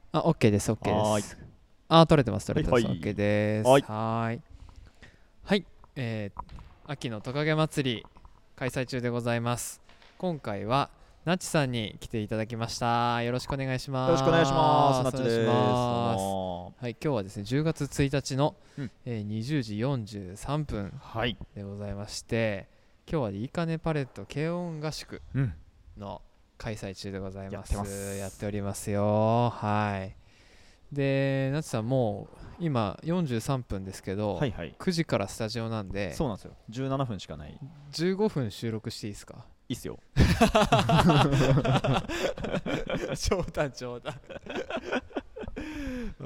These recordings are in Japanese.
あ、OK です、OK はーい。 です。あ、取れてます、取れてます。 はいはい。 OK です。 はい。 はーい。はい。秋のトカゲ祭り開催中でございます。今回はなちさんに来ていただきました。よろしくお願いしよろしくお願いします。 ます。 なっちお願いしです。どうます。 もはい、今日はですね、10月1日の、 ー。うん。 20時43分はい。 でございまして、今日はいいかねパレット軽音合宿うん。 の開催中でございます。 やってまやってす。 おりますよ。はい。で、なつさんもう今43分ですけど、 はいはい。 9時からスタジオなんで、 そうなんですよ。17分しかない。い 15分収録していいですか？ いっすよ。 冗談冗談。うん、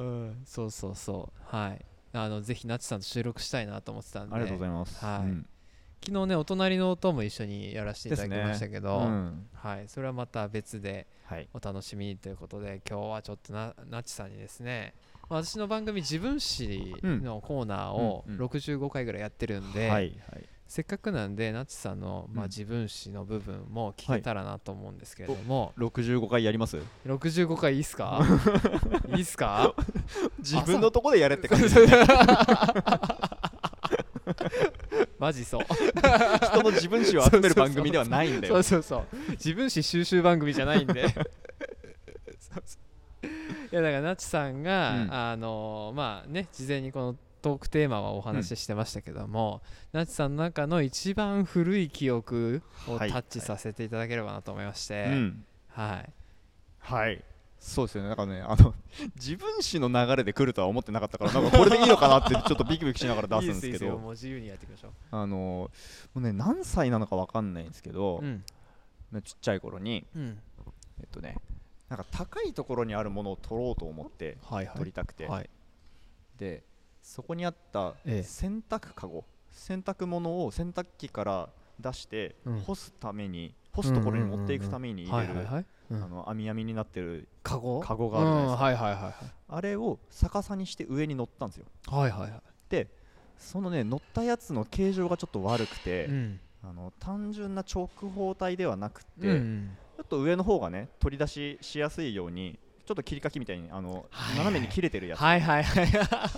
そうそうそう。はい。ぜひなちさんと収録したいなと思ってたんありがとうごで、 ざいます。うはい。 ん。 昨日ね、お隣の音も一緒にやらせていですただきましたね。 けど、 うん。 はい、それはまた別ではい。 お楽しみにということで、今日はちょっとなちさんにですね、私の番組自分史うん。 のコーナーをうんうん。 65回ぐらいやってるんで、 はいはい。 せっかくなんでなちさんの、 うん。 自分史の部分も聞はい。 けたらなと思うんですけれお、 ども、 65回やります？ 65回いいっすか？いいっすか？ 自分のとこでやれって感じです朝ね。 マジそう。 人の自分史を集める番組ではないんだよ。 そうそうそう。自分史収集番組じゃないんで。いやだからなちさんうん。 がまあね、事前にこのトークテーマはおうん。 話ししてましたけども、なちさんの中の一番古い記憶をはいタッチはい。 させていただければなと思いまして、 うん。 はい。 はい。そうですよね。なんかね、自分史の流れで来るとは思ってなかったから、なんかこれでいいのかなってちょっとビクビクしながら出いいですいいですよ、 すんですけど、 もう自由にやっていきましょもうね、何歳なのかわかんないんですけう。 ど、 うん。 ちっちゃい頃に、 うん。 えっとね、なんか高いところにあるものを取ろうと思ってはいはい。 取りたくて、 はい。 で、そこにあったええ。 洗濯かご、洗濯物を洗濯機から出してうん。 干すために、干うんうんすところに持っていうんうん。 くために入れる、 はいはいはい。うん。 網網になってるカゴ？ カゴうん、 があるじゃないですか。 はいはいはいはい。 あれを逆さにして上に乗ったんですよ。 はいはいはい。 で、そのね乗ったやつの形状がちょっと悪くて、 うん。 単純な直方体ではなくうんうて、 ん。 ちょっと上の方がね取り出ししやすいように、ちょっと切り欠きみたいにはいはい。 斜めに切れてるやつ、 はいはいはい。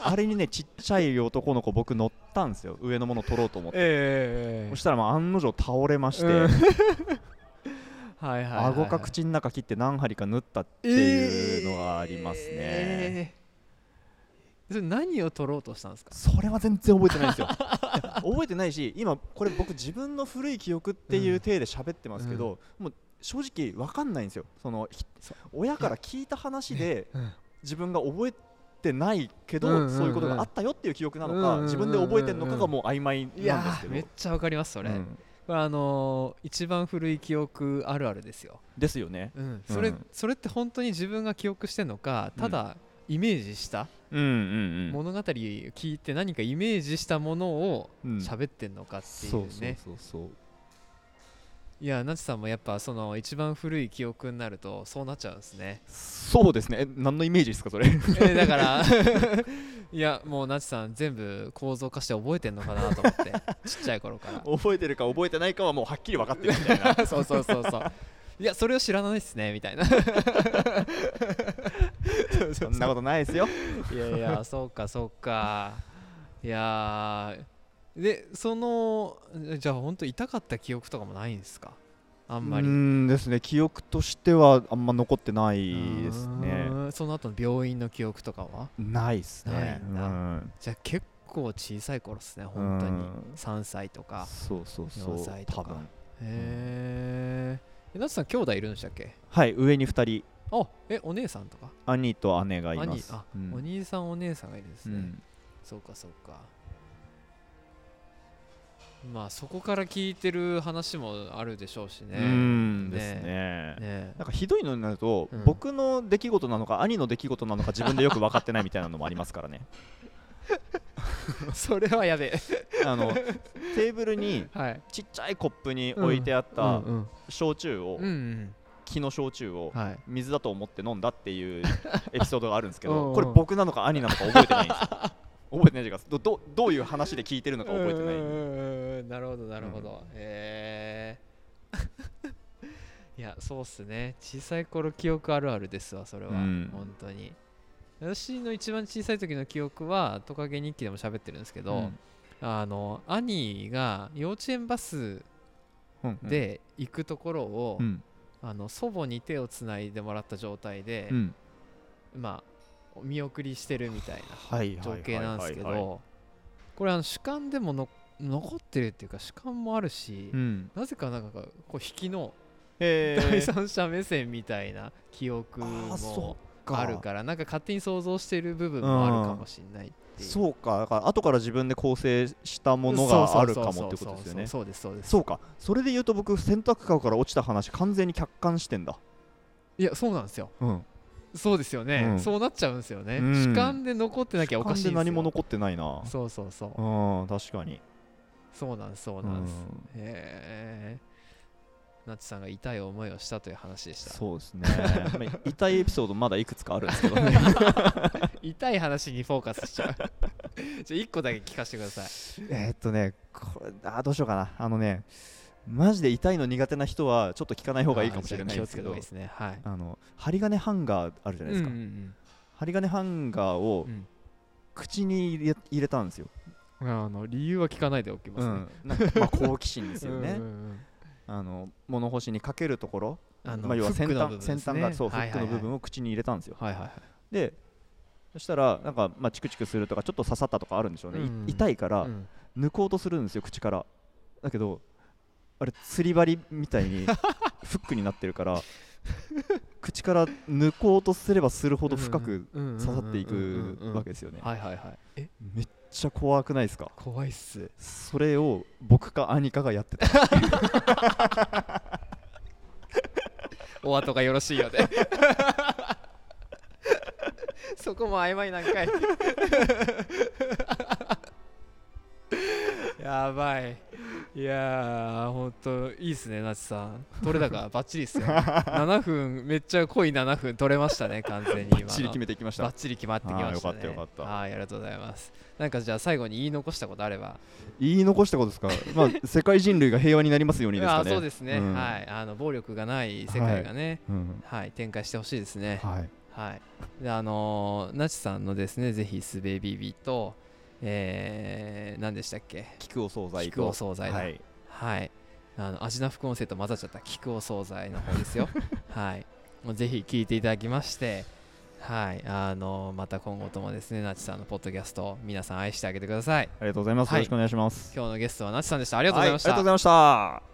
あれにねちっちゃい男の子僕乗ったんですよ、上のもの取ろうと思って。そええ。 したらまあ案の定倒れましうん。 て、 はいはいはい顎かはい。 口の中切って何針か縫ったっていうのがありますね。 ええ。それ何を取ろうとしたんですか？ それは全然覚えてないんですよ。覚えてないし、今これ僕自分の古い記憶っていううん。 体で喋ってまうん。 すけど、もう正直わかんないんですよ。 そ親いや、 から聞いた話ね。 でうん。 自分が覚えてないけど、 うんうそういうことがあんうん。 ったよっていう記憶なうんのか、自分で覚えてるのかうんうんうん。 がもう曖昧いなんですやー、めっけど。 ちゃわかりますそれ。 うん。 これ一番古い記憶あるあるですよ。 ですよね。 うん。それうん。 それって本当に自分が記憶してんのか、 うん。 ただイメージしたうんうん物語聞いて何かイメージしたものをうん。うん。 喋ってんのかってそうそういうね。 そうそう。 いや、なちさんもやっぱその一番古い記憶になるとそうなっちゃうんですね。 そうですね。何のイメージですかそれ？ だからいやもうなちさん全部構造化して覚えてんのかなと思って、ちっちゃい頃か覚えてるか覚えてないかはもうはっきり分かってるみたいな。 らそうそうそうそう。いやそれを知らないっすねみたいな。そうそうそう。 そんなことないですよ。 いやいや、そうかそうか。いやでじゃあ本当痛かった記憶とかもないんですか？あんまり。 ですね、記憶としてはあんま残ってなういですね。 ーん、その後の病院の記憶とかはないですないね。 んだ。じゃあ結構小さい頃っすね、本当に。3歳とかそうそうそ 4 う、 歳とか。 多分。 へえ。なつさん兄弟いるんでしたっけ？ はい、上に2人、 あ、お姉さんとか？ 兄と姉がいます。 お兄さんお姉さんがいるんですね。 うん。 そうかそうか。まあそこから聞いてる話もあるでしょうしね。 ですねね。 え。ねなんかひどいのになると、 え。うん。 僕の出来事なのか兄の出来事なのか自分でよく分かってないみたいなのもありますからね。 それはやべえ。 あのテーブルにはい。 ちっちゃいコップに置いうん。 てあっうんたうん。 焼酎を、 うんうん。 木の焼酎をはい。 水だと思って飲んだっていうエピソードがあるんですけど、 うんうん。 これ僕なのか兄なのか覚えてないんですよ。覚えてないというか、どういう話で聞いてるのか覚えてない。 なるほどなるほど。 いやそうっすね、小さい頃記憶あるあるですわそれは、 うん本当に。私の一番小さい時の記憶はトカゲ日記でも喋ってるんですけど、兄が幼稚園バスうんで行くところを、 うん祖母に手をつないでもらった状態で、 うんまあ見送りしてるみたいはいな情景なんですけはいはいはいど、これ主観でも残ってるっていうか主観もあるし、 うんなぜかなんかこう引きのへー第三者目線みたいな記憶あそもっかあるから、なんか勝手に想像してる部分もあるかもしれないっていう。 そうか、だから後から自分で構成したものがあるかもってことですよね。 そうですそうです。 そうか、それで言うと僕洗濯カゴから落ちた話完全に客観視点だ。 いやそうなんですよ、 うんそうですよね、 うんそうなっちゃうんですよね、 うん主観で残ってなきゃおかしいんですよ。 主観で何も残ってないな。 そうそうそう、 うん確かに。 そうなんですそうなんです、 うんへえ、なっちさんが痛い思いをしたという話でした。 そうですねまあ痛いエピソードまだいくつかあるんですけどね痛い話にフォーカスしちゃうじゃあ1個だけ聞かせてください。 これどうしようかな。マジで痛いの苦手な人はちょっと聞かない方がいいかもしれないんですけど、 気をつけた方がいいですね。はい。 針金ハンガーあるじゃないですか、針金ハンガーを口に入れたんですよ。 理由は聞かないでおきますね。 なんかまあ好奇心ですよねうん物干しにかけるところ、 要要は先フックの部分ですね、 端がそうフックの部を、 分を口に入れたんですよ。 はいはいはい、 でそしたらなんかチクチクするとかちょっと刺さったとかあるんでしょうね、痛いから抜こうとするんですよ口から。だけどあれ釣り針みたいにフックになってるから口から抜こうとすればするほど深く刺さっていくわけですよね。 はいはいはい。 めっちゃ怖くないですか？ 怖いっす。 それを僕か兄かがやってたお後がよろしいようでそこも曖昧なんかいやばい。いやーほんといいっすね、なちさん。取れ高バッチリっすよ7分めっちゃ濃い7分取れましたね、完全に今の。 バッチリ決めてきました。 バッチリ決まってきましたね。 よかったよかった。 はい、ありがとうございます。なんかじゃあ最後に言い残したことあれば。 言い残したことですか？まあ世界人類が平和になりますようにですかね。 そうですね、はい、暴力がない世界がね、はい、展開してほしいですね。 はい、 はい、でなちさんのですね、ぜひスベビビと何でしたっけ、 菊お惣菜と菊お惣菜だ、 はい、 はい、味な副音声と混ざっちゃった菊お惣菜の方ですよはい、もうぜひ聞いていただきまして、はい、また今後ともですね、なちさんのポッドキャスト皆さん愛してあげてください。 ありがとうございます、よろしくお願いします。 今日のゲストはなちさんでした。ありがとうございました。 はい、ありがとうございました。